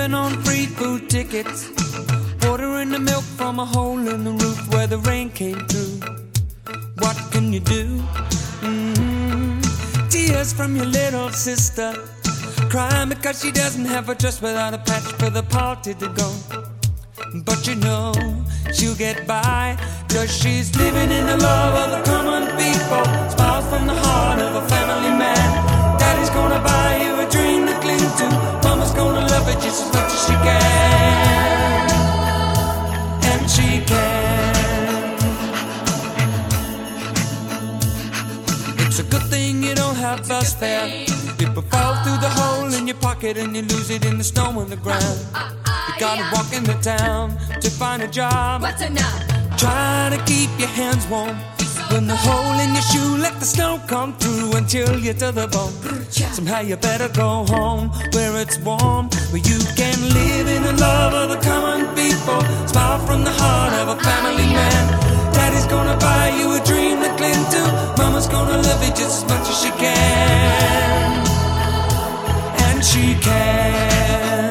living on free food tickets, ordering the milk from a hole in the roof where the rain came through. What can you do? Tears from your little sister, crying because she doesn't have a dress without a patch for the party to go. But you know she'll get by, 'cause she's living in the love of the common people. Smiles from the heart of a family man. Daddy's gonna buy you a dream to cling to. Mama's gonna love it just as much as she can. And she can. It's a good thing you don't have bus fare. People fall through the hole in your pocket and you lose it in the snow on the ground. You gotta walk into town to find a job. What's enough? Try to keep your hands warm. When the hole in your shoe, let the snow come through and chill you to the bone. Somehow you better go home where it's warm, where you can live in the love of the common people. Smile from the heart of a family man. Daddy's gonna buy you a dream to cling to. Mama's gonna love you just as much as she can. And she can.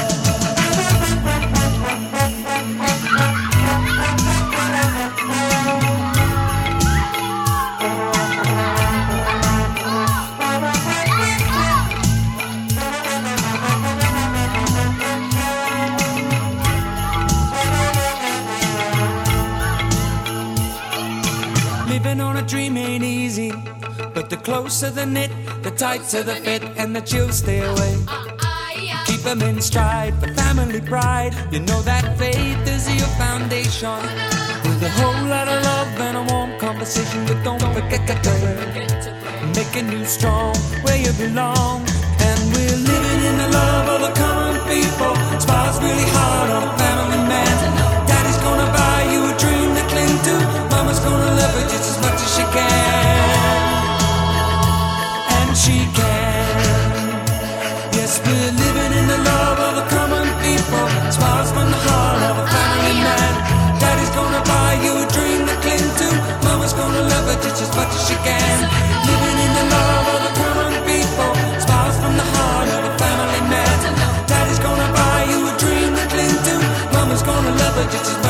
Living on a dream ain't easy, but the closer the knit, the tighter the fit, and the chills stay away. Keep them in stride for family pride. You know that faith is your foundation. With a whole lot of love and a warm conversation, but don't forget to pray. Making you strong where you belong. And we're living in the love of the common people. Smiles really hard on a family man. Daddy's gonna buy you a dream to cling to. Mama's gonna love her just as much as she can. And she can. Yes, we're living in the love of the common people. Smiles from the heart of a family man. Daddy's gonna buy you a dream to cling to. Mama's gonna love her just as much as she can. Living in the love of the common people. Smiles from the heart of a family man. Daddy's gonna buy you a dream to cling to. Mama's gonna love her just as much as she can.